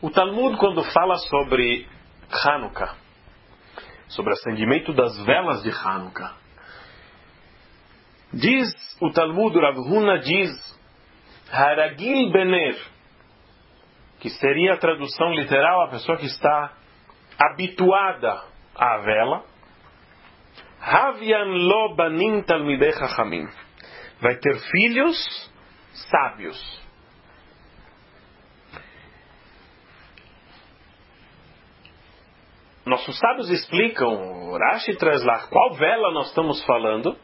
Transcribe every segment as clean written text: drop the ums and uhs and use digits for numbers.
O Talmud, quando fala sobre Hanukkah, sobre o acendimento das velas de Hanukkah, diz o Talmud, Rav Huna diz, Haragil Bener, que seria a tradução literal, a pessoa que está habituada à vela, Havian lo banim talmidei chachamim, vai ter filhos sábios. Nossos sábios explicam, Rashi traz lá, qual vela nós estamos falando,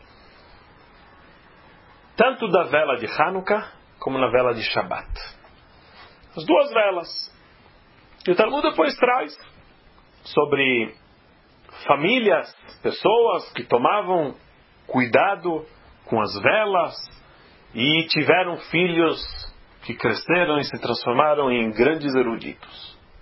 tanto da vela de Hanukkah, como na vela de Shabbat. As duas velas. E o Talmud depois traz sobre famílias, pessoas que tomavam cuidado com as velas e tiveram filhos que cresceram e se transformaram em grandes eruditos.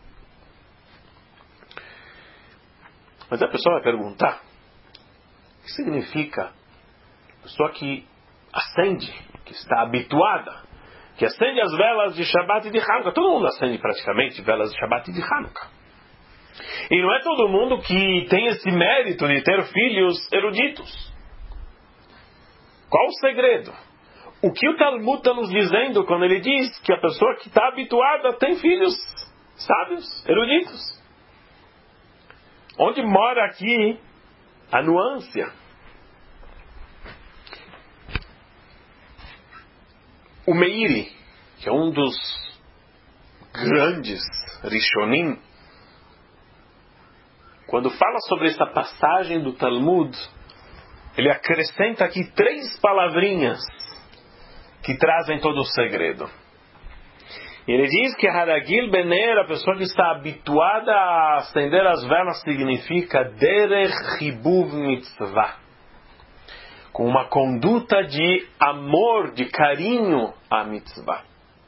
Mas a pessoa vai perguntar, o que significa a pessoa que acende, que está habituada, que acende as velas de Shabbat e de Hanukkah? Todo mundo acende praticamente velas de Shabbat e de Hanukkah. E não é todo mundo que tem esse mérito de ter filhos eruditos. Qual o segredo? O que o Talmud está nos dizendo quando ele diz que a pessoa que está habituada tem filhos sábios, eruditos? Onde mora aqui a nuance? O Meiri, que é um dos grandes Rishonim, quando fala sobre essa passagem do Talmud, ele acrescenta aqui 3 palavrinhas que trazem todo o segredo. Ele diz que Haragil Bener, a pessoa que está habituada a acender as velas, significa Derech Hibuv Mitzvah, com uma conduta de amor, de carinho à mitzvah.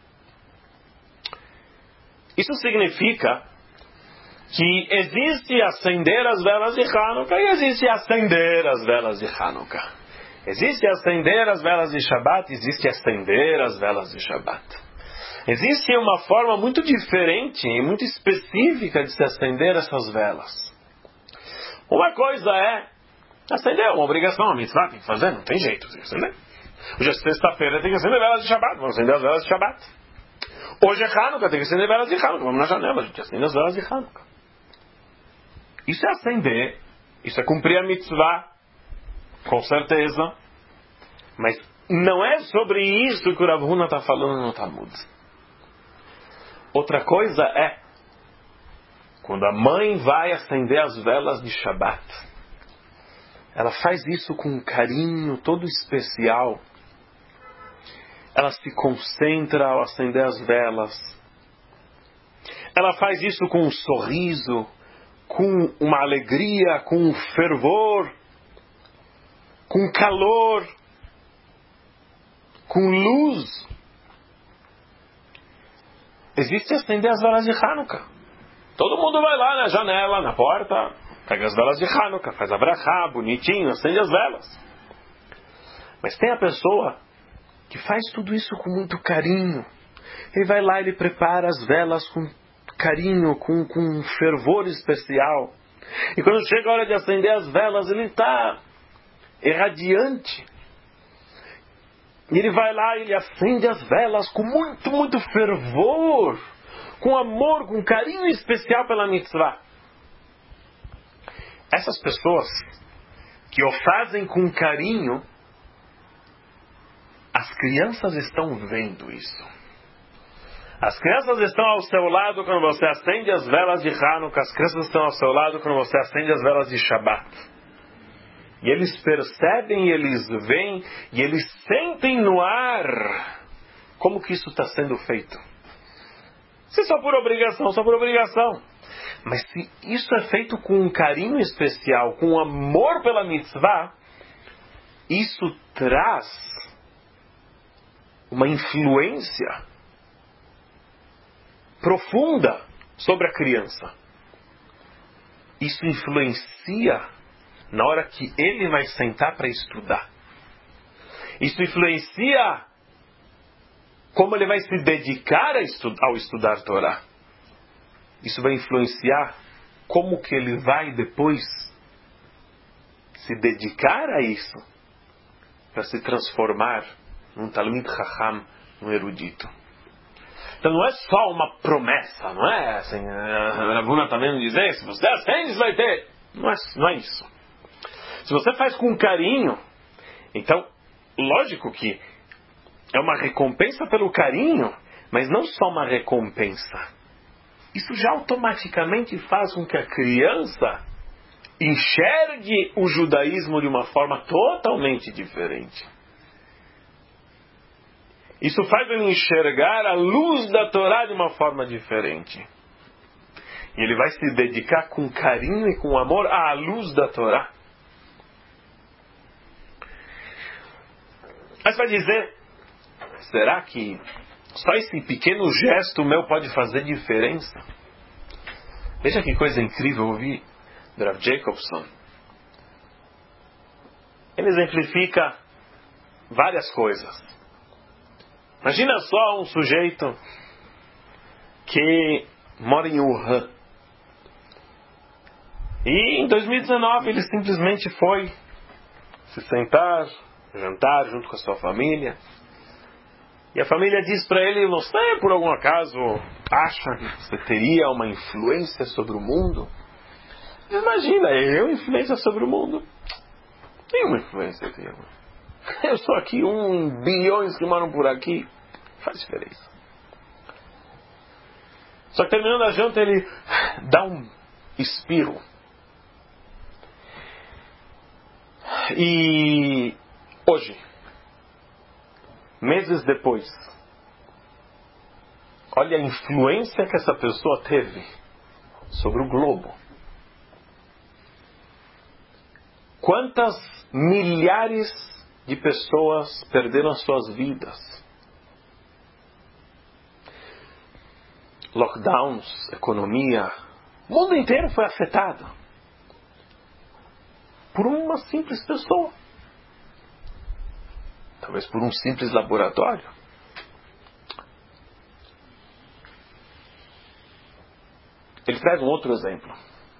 Isso significa que existe acender as velas de Hanukkah e existe acender as velas de Hanukkah. Existe acender as velas de Shabbat, existe acender as velas de Shabbat. Existe uma forma muito diferente e muito específica de se acender essas velas. Uma coisa é acender, é uma obrigação, uma mitzvah, tem que fazer, não tem jeito, tem que acender. Hoje é sexta-feira, tem que acender velas de Shabbat, vamos acender as velas de Shabbat. Hoje é Hanukkah, tem que acender velas de Hanukkah, vamos na janela, a gente acende as velas de Hanukkah. Isso é acender, isso é cumprir a mitzvah, com certeza, mas não é sobre isso que o Rav Huna está falando no Talmud. Outra coisa é quando a mãe vai acender as velas de Shabbat. Ela faz isso com um carinho todo especial. Ela se concentra ao acender as velas. Ela faz isso com um sorriso, com uma alegria, com um fervor, com calor, com luz. Existe acender as velas de Hanukkah. Todo mundo vai lá na janela, na porta, pega as velas de Hanukkah, faz a brachá, bonitinho, acende as velas. Mas tem a pessoa que faz tudo isso com muito carinho. Ele vai lá, ele prepara as velas com carinho, com um fervor especial. E quando chega a hora de acender as velas, ele está irradiante. E ele vai lá e ele acende as velas com muito, muito fervor, com amor, com carinho especial pela mitzvah. Essas pessoas que o fazem com carinho, as crianças estão vendo isso. As crianças estão ao seu lado quando você acende as velas de Hanukkah, as crianças estão ao seu lado quando você acende as velas de Shabbat. E eles percebem, eles veem, e eles sentem no ar como que isso está sendo feito. Se só por obrigação, só por obrigação. Mas se isso é feito com um carinho especial, com amor pela mitzvah, isso traz uma influência profunda sobre a criança. Isso influencia na hora que ele vai sentar para estudar. Isso influencia como ele vai se dedicar ao estudar Torá. isso vai influenciar como que ele vai depois se dedicar a isso para se transformar num Talmid Chacham, num erudito. Então não é só uma promessa, não é assim, a Ravuna também não dizer, se você acende, vai ter. Não é isso. Se você faz com carinho, então, lógico que é uma recompensa pelo carinho, mas não só uma recompensa. Isso já automaticamente faz com que a criança enxergue o judaísmo de uma forma totalmente diferente. Isso faz ele enxergar a luz da Torá de uma forma diferente. E ele vai se dedicar com carinho e com amor à luz da Torá. Mas vai dizer, será que só esse pequeno gesto meu pode fazer diferença? Veja que coisa incrível ouvir do Rav Jacobson. Ele exemplifica várias coisas. Imagina só um sujeito que mora em Wuhan. E em 2019 ele simplesmente foi se sentar, jantar junto com a sua família. E a família diz para ele, você por algum acaso acha que você teria uma influência sobre o mundo? Imagina, eu influência sobre o mundo? Nenhuma influência eu tenho. Eu sou aqui 1 bilhões que moram por aqui. Faz diferença. Só que terminando a janta ele dá um espirro. E hoje, meses depois, olha a influência que essa pessoa teve sobre o globo. Quantas milhares de pessoas perderam as suas vidas? Lockdowns, economia, o mundo inteiro foi afetado por uma simples pessoa. Talvez por um simples laboratório. Ele traz um outro exemplo.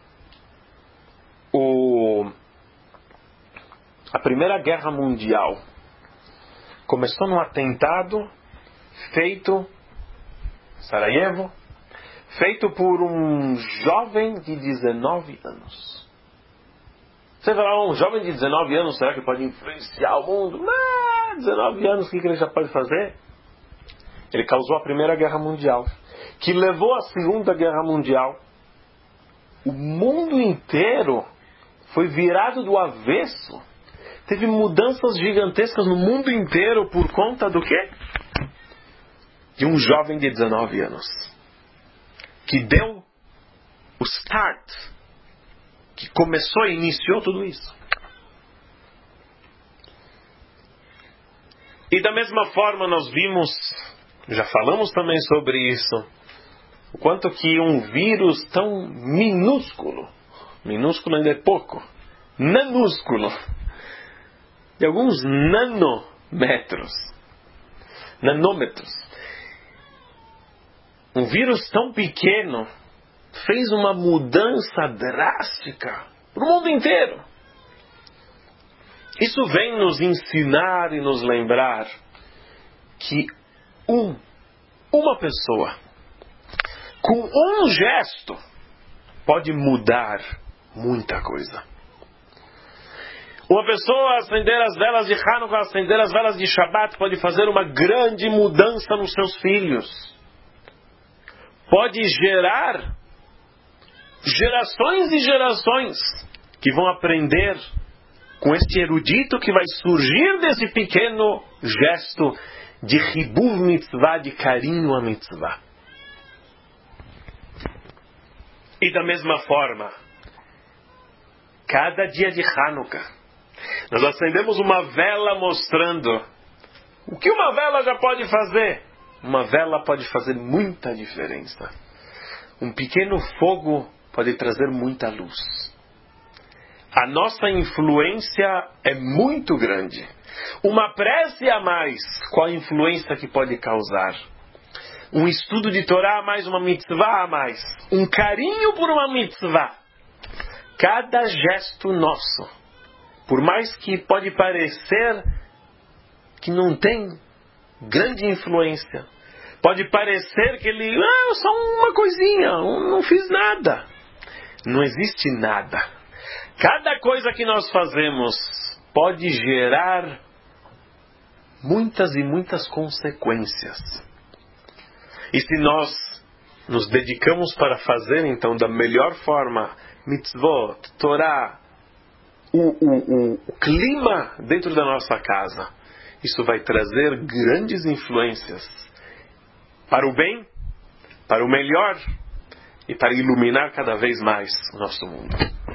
A Primeira Guerra Mundial começou num atentado feito em Sarajevo, feito por um jovem de 19 anos. Você fala, um jovem de 19 anos, será que pode influenciar o mundo? Não, 19 anos, o que ele já pode fazer? Ele causou a Primeira Guerra Mundial, que levou à Segunda Guerra Mundial. O mundo inteiro foi virado do avesso. Teve mudanças gigantescas no mundo inteiro por conta do quê? De um jovem de 19 anos. Que deu o start. Que começou e iniciou tudo isso. E da mesma forma nós vimos, já falamos também sobre isso, o quanto que um vírus tão minúsculo ainda é pouco, nanúsculo, de alguns nanômetros, um vírus tão pequeno fez uma mudança drástica para o mundo inteiro. Isso vem nos ensinar e nos lembrar que uma pessoa, com um gesto, pode mudar muita coisa. Uma pessoa acender as velas de Hanukkah, acender as velas de Shabbat, pode fazer uma grande mudança nos seus filhos. Pode gerar gerações e gerações que vão aprender com este erudito que vai surgir desse pequeno gesto de Hibuv Mitzvah, de carinho à Mitzvah. E da mesma forma, cada dia de Hanukkah, nós acendemos uma vela mostrando o que uma vela já pode fazer. Uma vela pode fazer muita diferença. Um pequeno fogo pode trazer muita luz. A nossa influência é muito grande. Uma prece a mais, qual a influência que pode causar? um estudo de Torá a mais, uma mitzvah a mais, um carinho por uma mitzvah. Cada gesto nosso, por mais que pode parecer que não tem grande influência, pode parecer que ele, só uma coisinha, não fiz nada. Não existe nada. Cada coisa que nós fazemos pode gerar muitas e muitas consequências. E se nós nos dedicamos para fazer, então, da melhor forma, mitzvot, Torá, o clima dentro da nossa casa, isso vai trazer grandes influências para o bem, para o melhor e para iluminar cada vez mais o nosso mundo.